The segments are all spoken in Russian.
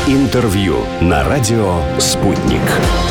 Интервью на радио «Спутник».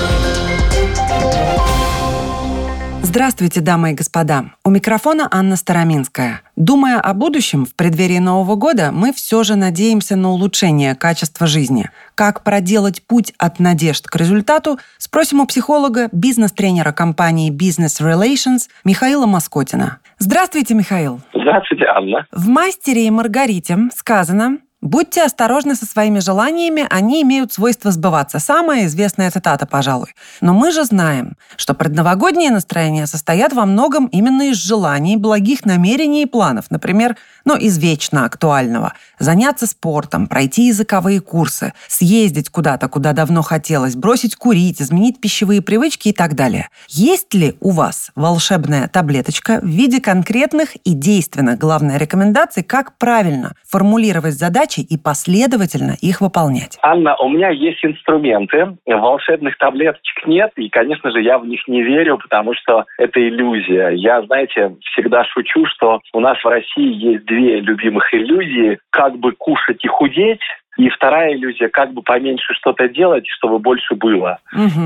Здравствуйте, дамы и господа. У микрофона Анна Староминская. Думая о будущем в преддверии Нового года, мы все же надеемся на улучшение качества жизни. Как проделать путь от надежд к результату, спросим у психолога, бизнес-тренера компании Business Relations Михаила Москотина. Здравствуйте, Михаил. Здравствуйте, Анна. В «Мастере и Маргарите» сказано: «Будьте осторожны со своими желаниями, они имеют свойство сбываться». Самая известная цитата, пожалуй. Но мы же знаем, что предновогодние настроения состоят во многом именно из желаний, благих намерений и планов. Например, из вечно актуального. Заняться спортом, пройти языковые курсы, съездить куда-то, куда давно хотелось, бросить курить, изменить пищевые привычки и так далее. Есть ли у вас волшебная таблеточка в виде конкретных и действенных, главное, рекомендаций, как правильно формулировать задачи и последовательно их выполнять? Анна, у меня есть инструменты, волшебных таблеточек нет, и, конечно же, я в них не верю, потому что это иллюзия. Я, всегда шучу, что у нас в России есть две любимых иллюзии: как бы кушать и худеть, и вторая иллюзия: как бы поменьше что-то делать, чтобы больше было.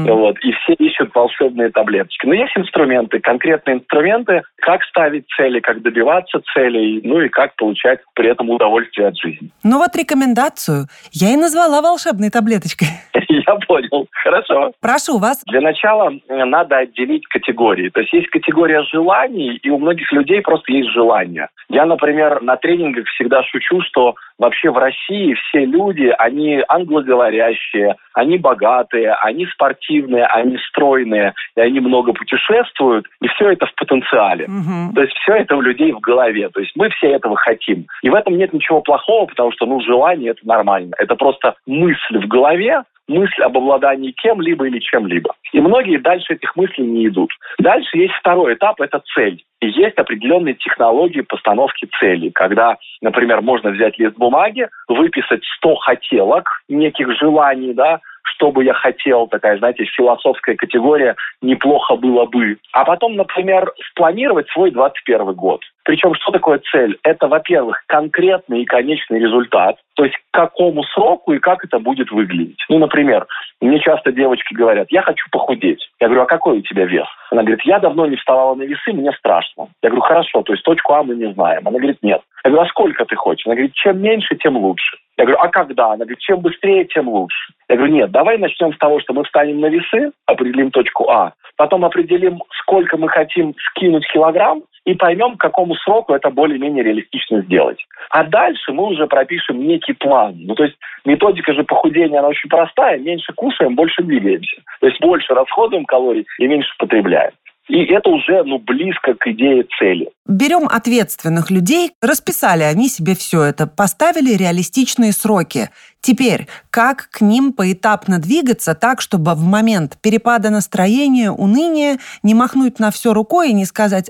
И все ищут волшебные таблеточки. Но есть инструменты, конкретные инструменты, как ставить цели, как добиваться целей, и как получать при этом удовольствие от жизни. Рекомендацию я и назвала волшебной таблеточкой. Я понял. Хорошо. Прошу вас. Для начала надо отделить категории. То есть категория желаний, и у многих людей просто есть желания. Я, например, на тренингах всегда шучу, что вообще в России все люди, они англоговорящие, они богатые, они спортивные, они стройные, и они много путешествуют, и все это в потенциале. То есть все это у людей в голове. То есть мы все этого хотим. И в этом нет ничего плохого, потому что, желание – это нормально. Это просто мысль в голове, мысль об обладании кем-либо или чем-либо. И многие дальше этих мыслей не идут. Дальше есть второй этап – это цель. И есть определенные технологии постановки целей, когда, например, можно взять лист бумаги, выписать 100 хотелок, неких желаний, что бы я хотел, такая, философская категория «неплохо было бы». А потом, например, спланировать свой 21 год. Причем, что такое цель? Это, во-первых, конкретный и конечный результат, то есть к какому сроку и как это будет выглядеть. Например, мне часто девочки говорят: я хочу похудеть. Я говорю: а какой у тебя вес? Она говорит: я давно не вставала на весы, мне страшно. Я говорю: хорошо, то есть точку А мы не знаем. Она говорит: нет. Я говорю: а сколько ты хочешь? Она говорит: чем меньше, тем лучше. Я говорю: а когда? Она говорит: чем быстрее, тем лучше. Я говорю: нет, давай начнем с того, что мы встанем на весы, определим точку А, потом определим, сколько мы хотим скинуть килограмм, и поймем, к какому сроку это более-менее реалистично сделать. А дальше мы уже пропишем некий план. То есть методика же похудения, она очень простая. Меньше кушаем, больше двигаемся. То есть больше расходуем калорий и меньше потребляем. И это уже близко к идее цели. Берем ответственных людей, расписали они себе все это, поставили реалистичные сроки. Теперь, как к ним поэтапно двигаться так, чтобы в момент перепада настроения, уныния не махнуть на все рукой и не сказать: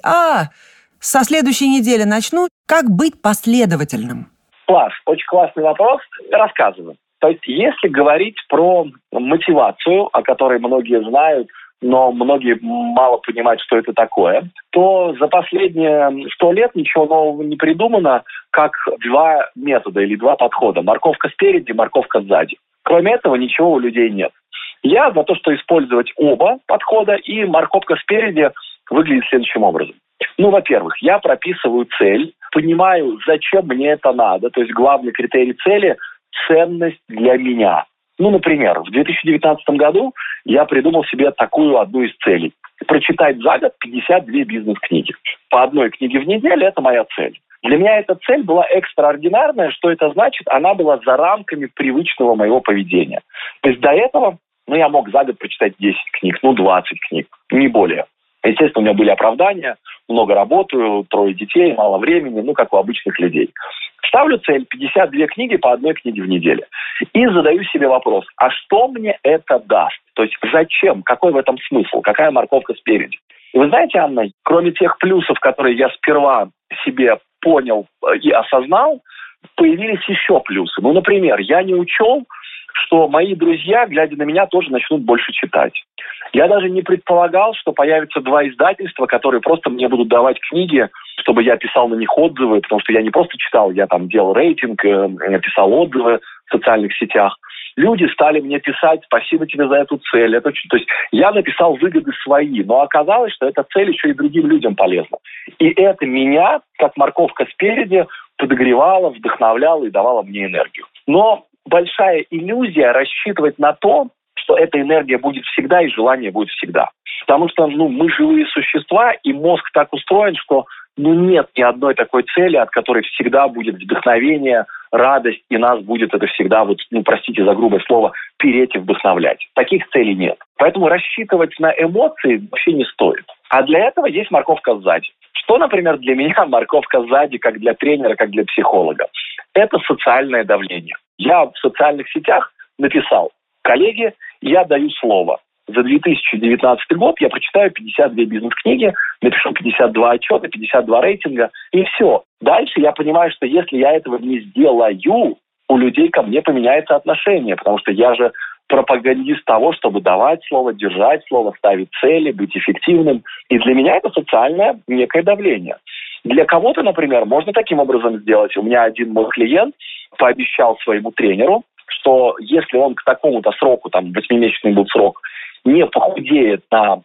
со следующей недели начну. Как быть последовательным? Класс, очень классный вопрос. Рассказываю. То есть, если говорить про мотивацию, о которой многие знают, но многие мало понимают, что это такое, то за последние 100 лет ничего нового не придумано, как 2 метода или 2 подхода. Морковка спереди, морковка сзади. Кроме этого ничего у людей нет. Я за то, что использовать оба подхода, и морковка спереди выглядит следующим образом. Во-первых, я прописываю цель, понимаю, зачем мне это надо. То есть главный критерий цели – ценность для меня. Например, в 2019 году я придумал себе такую одну из целей: прочитать за год 52 бизнес-книги. По одной книге в неделю – это моя цель. Для меня эта цель была экстраординарная. Что это значит? Она была за рамками привычного моего поведения. То есть до этого я мог за год прочитать 10 книг, 20 книг, не более. Естественно, у меня были оправдания, много работаю, 3 детей, мало времени, как у обычных людей. Ставлю цель 52 книги по одной книге в неделю. И задаю себе вопрос: а что мне это даст? То есть зачем? Какой в этом смысл? Какая морковка спереди? И вы знаете, Анна, кроме тех плюсов, которые я сперва себе понял и осознал, появились еще плюсы. Например, я не учел, что мои друзья, глядя на меня, тоже начнут больше читать. Я даже не предполагал, что появятся 2 издательства, которые просто мне будут давать книги, чтобы я писал на них отзывы, потому что я не просто читал, я там делал рейтинг, писал отзывы в социальных сетях. Люди стали мне писать: спасибо тебе за эту цель. То есть я написал выгоды свои, но оказалось, что эта цель еще и другим людям полезна. И это меня, как морковка спереди, подогревало, вдохновляло и давало мне энергию. Но большая иллюзия рассчитывать на то, что эта энергия будет всегда и желание будет всегда. Потому что мы живые существа, и мозг так устроен, что нет ни одной такой цели, от которой всегда будет вдохновение, радость, и нас будет это всегда, простите за грубое слово, переть и вдохновлять. Таких целей нет. Поэтому рассчитывать на эмоции вообще не стоит. А для этого есть морковка сзади. Что, например, для меня морковка сзади, как для тренера, как для психолога? Это социальное давление. Я в социальных сетях написал: коллеги, я даю слово. За 2019 год я прочитаю 52 бизнес-книги, напишу 52 отчета, 52 рейтинга, и все. Дальше я понимаю, что если я этого не сделаю, у людей ко мне поменяется отношение, потому что я же пропагандист того, чтобы давать слово, держать слово, ставить цели, быть эффективным. И для меня это социальное некое давление. Для кого-то, например, можно таким образом сделать. У меня один мой клиент пообещал своему тренеру, что если он к такому-то сроку, 8-месячный был срок, не похудеет на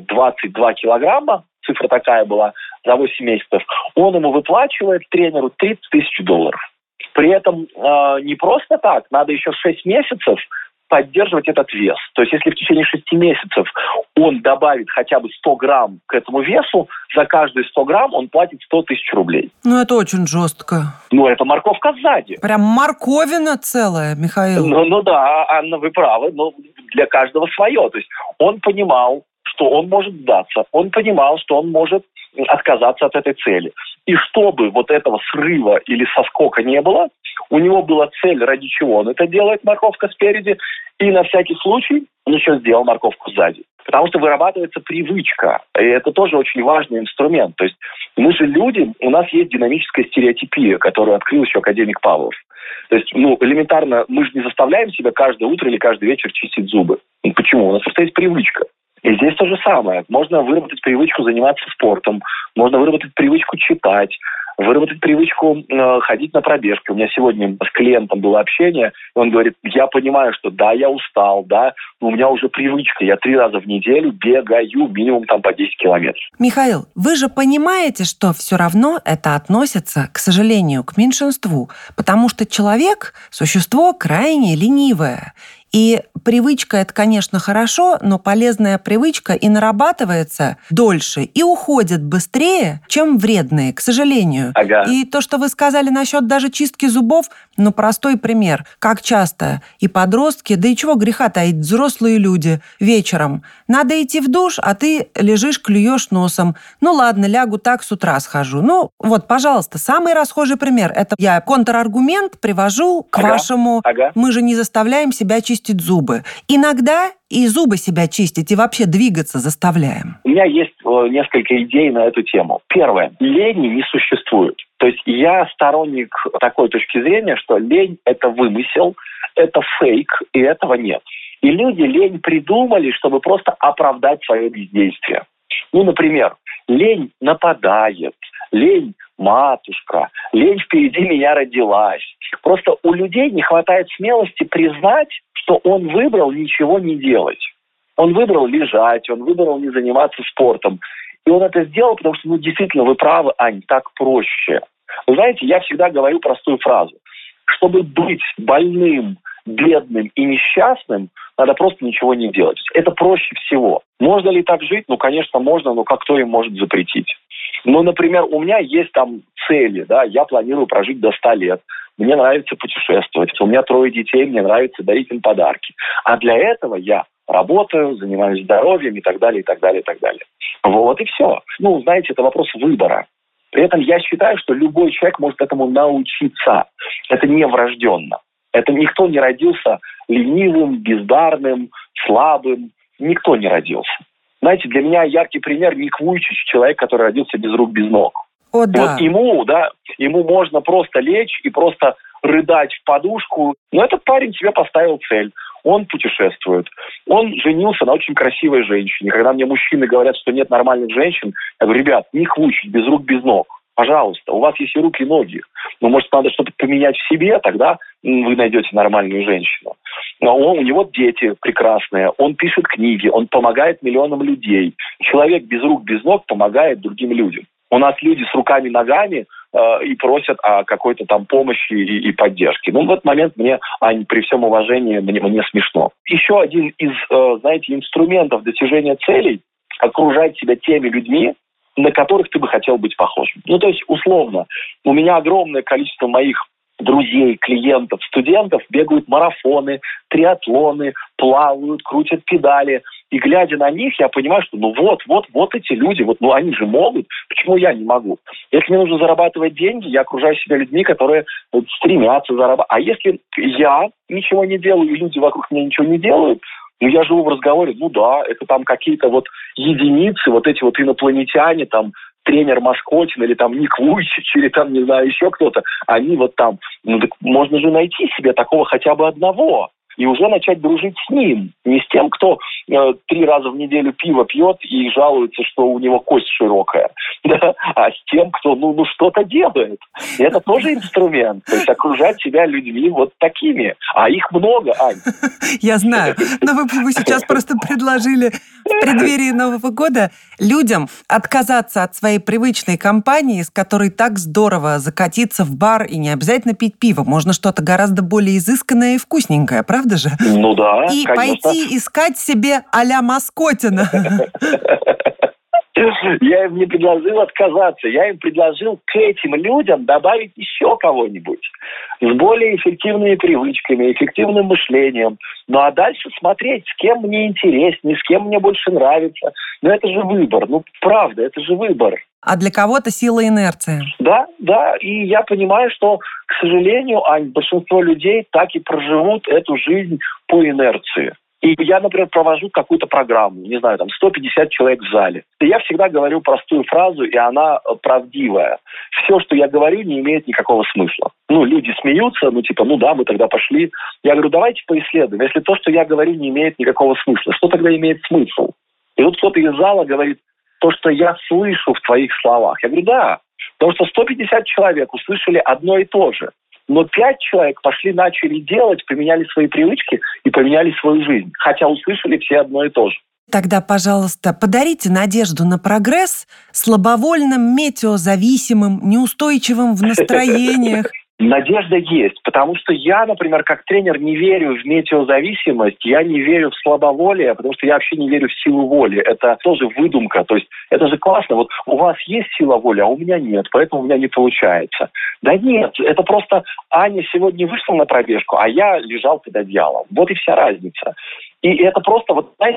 22 килограмма, цифра такая была, за 8 месяцев, он ему выплачивает, тренеру, $30 тысяч. При этом не просто так, надо еще 6 месяцев поддерживать этот вес. То есть если в течение 6 месяцев он добавит хотя бы 100 грамм к этому весу, за каждые 100 грамм он платит 100 тысяч рублей. Это очень жестко. Это морковка сзади. Прям морковина целая, Михаил. Да, Анна, вы правы, но для каждого свое. То есть он понимал, что он может сдаться, он понимал, что он может отказаться от этой цели. И чтобы этого срыва или соскока не было, у него была цель, ради чего он это делает, морковка спереди, и на всякий случай он еще сделал морковку сзади. Потому что вырабатывается привычка, и это тоже очень важный инструмент. То есть мы же люди, у нас есть динамическая стереотипия, которую открыл еще академик Павлов. То есть, элементарно, мы же не заставляем себя каждое утро или каждый вечер чистить зубы. Почему? У нас просто есть привычка. И здесь то же самое. Можно выработать привычку заниматься спортом, можно выработать привычку читать, выработать привычку ходить на пробежки. У меня сегодня с клиентом было общение, и он говорит: я понимаю, что да, я устал, да, но у меня уже привычка, я 3 раза в неделю бегаю минимум по 10 километров. Михаил, вы же понимаете, что все равно это относится, к сожалению, к меньшинству, потому что человек – существо крайне ленивое. И привычка – это, конечно, хорошо, но полезная привычка и нарабатывается дольше, и уходит быстрее, чем вредные, к сожалению. Ага. И то, что вы сказали насчет даже чистки зубов, простой пример. Как часто и подростки, да и чего греха таить, взрослые люди вечером. Надо идти в душ, а ты лежишь, клюешь носом. Ладно, лягу так, с утра схожу. Пожалуйста, самый расхожий пример. Это я контраргумент привожу к вашему. Мы же не заставляем себя чистить зубы. Иногда и зубы себя чистить, и вообще двигаться заставляем. У меня есть несколько идей на эту тему. Первое. Лени не существует. То есть я сторонник такой точки зрения, что лень – это вымысел, это фейк, и этого нет. И люди лень придумали, чтобы просто оправдать свое бездействие. Например, лень нападает, лень матушка, лень впереди меня родилась. Просто у людей не хватает смелости признать, что он выбрал ничего не делать. Он выбрал лежать, он выбрал не заниматься спортом. И он это сделал, потому что, действительно, вы правы, Ань, так проще. Вы знаете, я всегда говорю простую фразу. Чтобы быть больным, бедным и несчастным, надо просто ничего не делать. Это проще всего. Можно ли так жить? Конечно, можно, но кто им может запретить? Например, у меня есть цели, я планирую прожить до 100 лет. Мне нравится путешествовать. У меня 3 детей, мне нравится дарить им подарки. А для этого я работаю, занимаюсь здоровьем и так далее, и так далее, и так далее. И все. Знаете, это вопрос выбора. При этом я считаю, что любой человек может этому научиться. Это не врожденно. Это никто не родился ленивым, бездарным, слабым. Никто не родился. Знаете, для меня яркий пример Ник Вуйчич, человек, который родился без рук, без ног. О, да. Ему можно просто лечь и просто рыдать в подушку. Но этот парень себе поставил цель. Он путешествует. Он женился на очень красивой женщине. Когда мне мужчины говорят, что нет нормальных женщин, я говорю: ребят, Ник Вуйчич без рук, без ног. Пожалуйста, у вас есть и руки, и ноги. Может, надо что-то поменять в себе, тогда вы найдете нормальную женщину. У него дети прекрасные, он пишет книги, он помогает миллионам людей. Человек без рук, без ног помогает другим людям. У нас люди с руками, ногами и просят о какой-то там помощи и поддержке. В этот момент мне, Ань, при всем уважении, мне смешно. Еще один из, инструментов достижения целей – окружать себя теми людьми, на которых ты бы хотел быть похожим. То есть, условно, у меня огромное количество моих друзей, клиентов, студентов бегают марафоны, триатлоны, плавают, крутят педали. И глядя на них, я понимаю, что вот эти люди, они же могут, почему я не могу? Если мне нужно зарабатывать деньги, я окружаю себя людьми, которые стремятся зарабатывать. А если я ничего не делаю, и люди вокруг меня ничего не делают, я живу в разговоре, это там какие-то единицы, эти инопланетяне, там, тренер Маскотин или там Ник Вуйчич или там, не знаю, еще кто-то, они так можно же найти себе такого хотя бы одного и уже начать дружить с ним. Не с тем, кто 3 раза в неделю пиво пьет и жалуется, что у него кость широкая, да? А с тем, кто что-то делает. И это тоже инструмент. То есть окружать себя людьми такими. А их много, Ань. Я знаю. Но вы сейчас просто предложили в преддверии Нового года людям отказаться от своей привычной компании, с которой так здорово закатиться в бар и не обязательно пить пиво. Можно что-то гораздо более изысканное и вкусненькое, правда же? Да, и конечно. Пойти искать себе а-ля Маскотина. Я им не предложил отказаться. Я им предложил к этим людям добавить еще кого-нибудь с более эффективными привычками, эффективным мышлением. А дальше смотреть, с кем мне интереснее, с кем мне больше нравится. Это же выбор. Правда, это же выбор. А для кого-то сила инерции. Да. И я понимаю, что, к сожалению, Ань, большинство людей так и проживут эту жизнь по инерции. И я, например, провожу какую-то программу, 150 человек в зале. И я всегда говорю простую фразу, и она правдивая. Все, что я говорю, не имеет никакого смысла. Люди смеются, мы тогда пошли. Я говорю, давайте поисследуем. Если то, что я говорю, не имеет никакого смысла, что тогда имеет смысл? И кто-то из зала говорит, то, что я слышу в твоих словах. Я говорю, да, потому что 150 человек услышали одно и то же. Но 5 человек начали делать, поменяли свои привычки и поменяли свою жизнь. Хотя услышали все одно и то же. Тогда, пожалуйста, подарите надежду на прогресс слабовольным, метеозависимым, неустойчивым в настроениях. Надежда есть, потому что я, например, как тренер не верю в метеозависимость, я не верю в слабоволие, потому что я вообще не верю в силу воли. Это тоже выдумка. То есть это же классно. У вас есть сила воли, а у меня нет, поэтому у меня не получается. Да нет, это просто Аня сегодня вышла на пробежку, а я лежал под одеялом. Вот и вся разница. И это просто,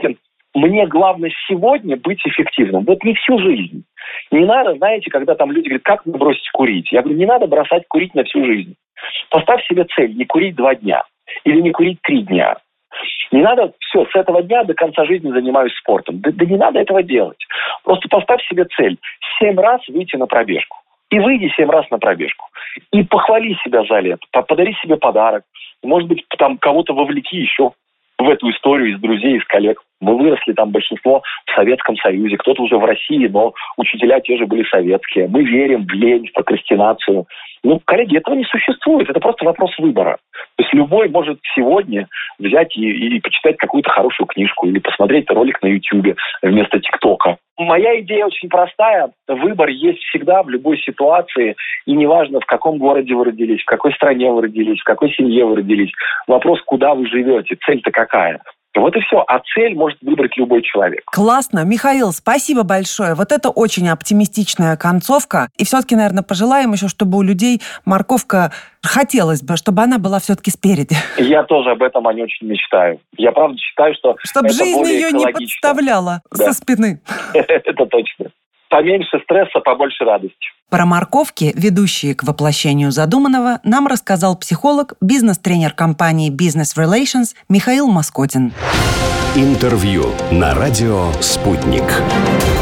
мне главное сегодня быть эффективным. Не всю жизнь. Не надо, когда там люди говорят, как мне бросить курить? Я говорю, не надо бросать курить на всю жизнь. Поставь себе цель, не курить 2 дня. Или не курить 3 дня. Не надо, все, с этого дня до конца жизни занимаюсь спортом. Да не надо этого делать. Просто поставь себе цель 7 раз выйти на пробежку. И выйди 7 раз на пробежку. И похвали себя за лето. Подари себе подарок. Может быть, там кого-то вовлеки еще в эту историю из друзей, из коллег. Мы выросли там большинство в Советском Союзе, кто-то уже в России, но учителя те же были советские. Мы верим в лень, в прокрастинацию. Коллеги, этого не существует. Это просто вопрос выбора. То есть любой может сегодня взять и почитать какую-то хорошую книжку или посмотреть ролик на YouTube вместо ТикТока. Моя идея очень простая. Выбор есть всегда в любой ситуации. И неважно, в каком городе вы родились, в какой стране вы родились, в какой семье вы родились. Вопрос, куда вы живете, цель-то какая. Вот и все. А цель может выбрать любой человек. Классно. Михаил, спасибо большое. Это очень оптимистичная концовка. И все-таки, наверное, пожелаем еще, чтобы у людей морковка хотелось бы, чтобы она была все-таки спереди. Я тоже об этом очень мечтаю. Я правда считаю, что чтобы жизнь ее не подставляла со спины. Это точно. Поменьше стресса, побольше радости. Про морковки, ведущие к воплощению задуманного, нам рассказал психолог, бизнес-тренер компании Business Relations Михаил Маскотин. Интервью на радио «Спутник».